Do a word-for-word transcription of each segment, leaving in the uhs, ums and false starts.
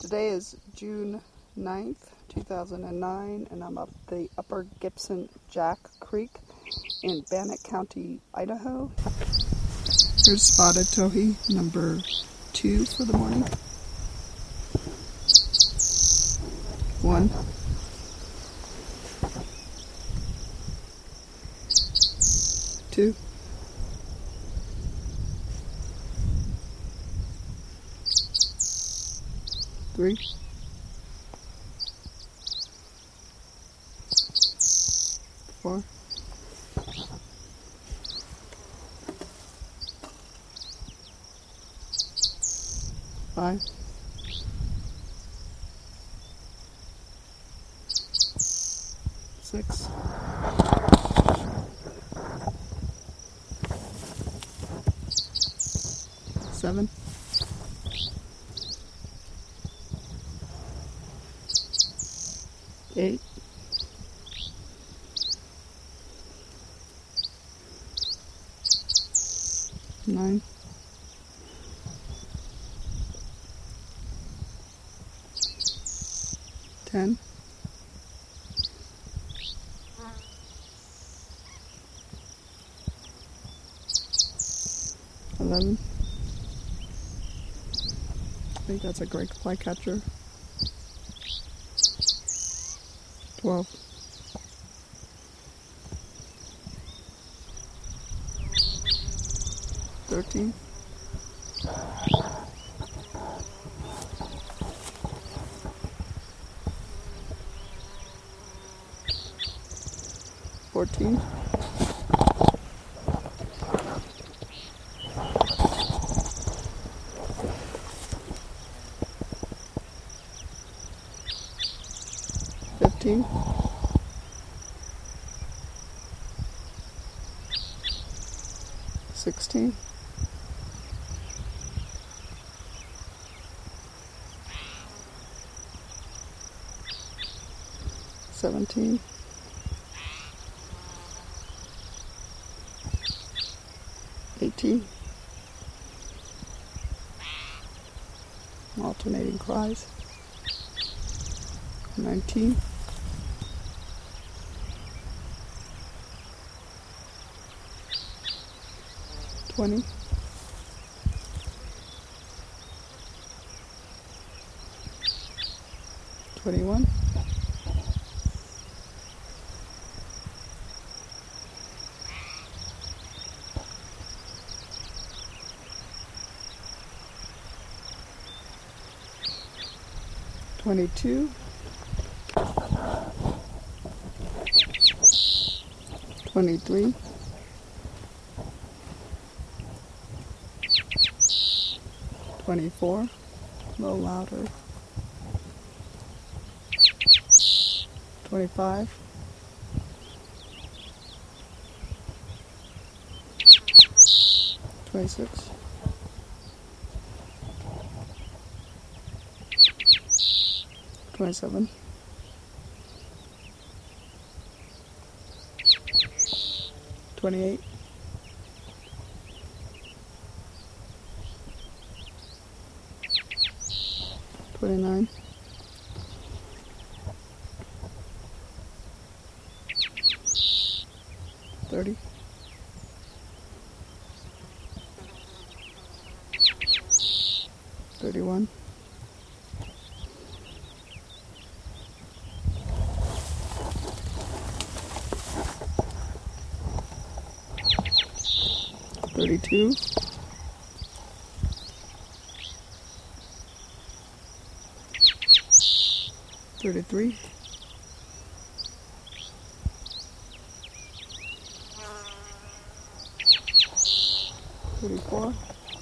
Today is June ninth, two thousand nine, and I'm up the Upper Gibson Jack Creek in Bannock County, Idaho. Here's spotted towhee, number two for the morning. One. Two. Three. Four. Five. Six. Seven. Eight. Nine. Ten. Eleven. I think that's a great flycatcher. Twelve. Thirteen. Fourteen. Fifteen. Sixteen. Seventeen. Eighteen. Alternating cries. Nineteen. Twenty. Twenty-one. Twenty-two. Twenty-three. Twenty-four. A little louder. Twenty-five. Twenty-six. Twenty-seven. Twenty-eight. Twenty-nine. Thirty. Thirty-one. Thirty-two. Thirty-three. Thirty-four.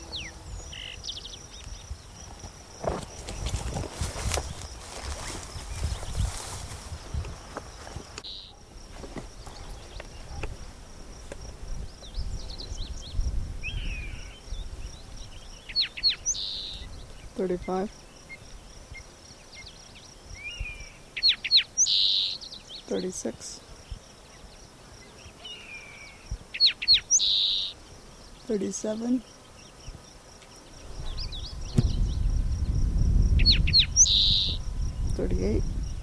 Thirty-five. Thirty-six. Thirty-seven. thirty-eight,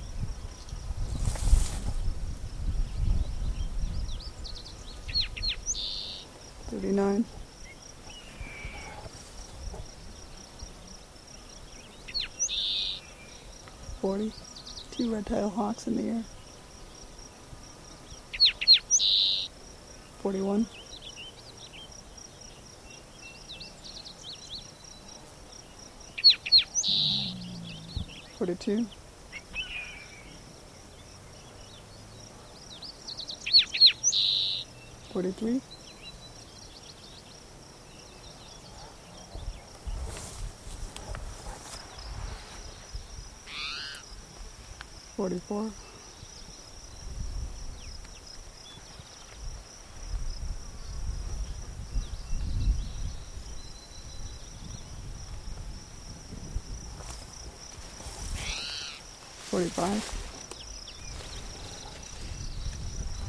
thirty-nine, forty, two red-tailed hawks in the air, forty-one, forty-two, forty-three, forty-four, forty-five,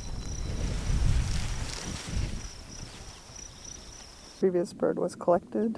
previous bird was collected.